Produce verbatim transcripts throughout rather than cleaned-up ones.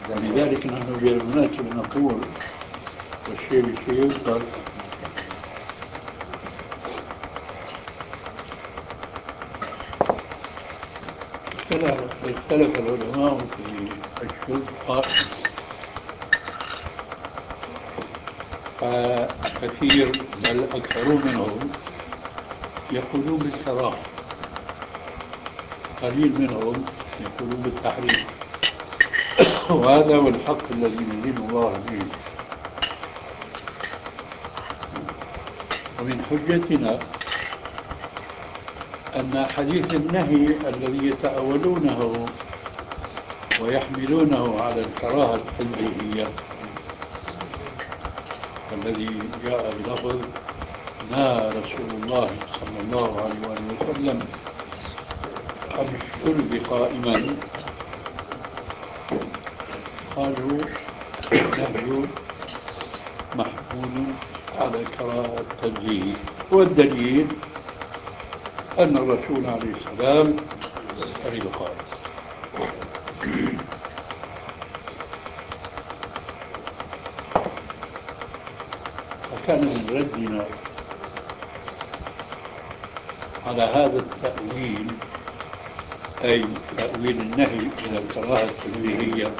ولذلك نحن بالمناسبة نقول والشيء بالشيء يذكر اختلف اختلف العلماء في الشرب قائما، فكثير بل أكثرون منهم يقولون بالكراهة، قليل منهم يقولون بالتحريم، وهذا هو الحق الذي ندين الله به. ومن حجتنا أن حديث النهي الذي يتأولونه ويحملونه على الكراهة التنزيهية الذي جاء بلفظ نهى رسول الله صلى الله عليه وآله وسلم عن الشرب قائما، قالوا نهي محمول على الكراهة التنزيهية، والدليل أن الرسول عليه السلام شرب قائما. فكان من ردنا على هذا التأويل، أي تأويل النهي إلى الكراهة التنزيهية،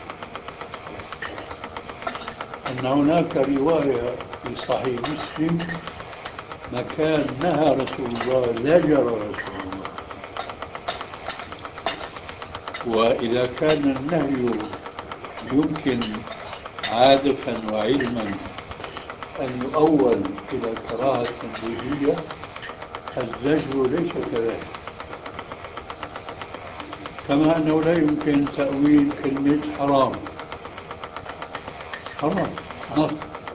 أن هناك رواية في صحيح مسلم مكان نهى رسول الله زجر رسول الله. وإذا كان النهي يمكن عادة وعلما أن يؤول إلى الكراهة التنزيهية، الزجر ليس كذلك، كما أنه لا يمكن تأويل كلمة حرام حرام نص.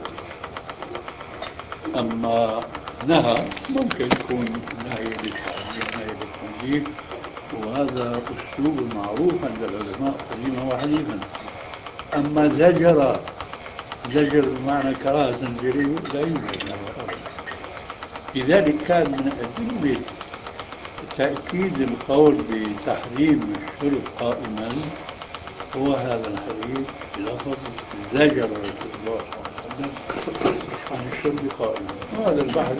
أما نهى ممكن يكون نهي للتحريم نهي للتنزيه، وهذا أسلوب معروف عند العلماء قديما وحديثا. أما زجر زجر بمعنى كراهة تنزيهية لا يوجد هذا أبدا. لذلك كان من أدلة تأكيد القول بتحريم الشرب قائما هو هذا الحديث بلفظ زجر رسول الله صلى الله عليه وسلم عن الشرب قائما. وهذا البحث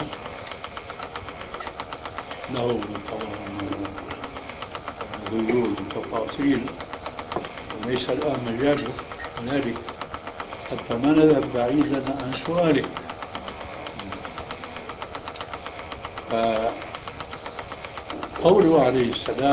له طبعا ذيول وتفاصيل وليس الآن مجاله ذلك، حتى ما نذهب بعيدا عن سؤالك. فقوله عليه السلام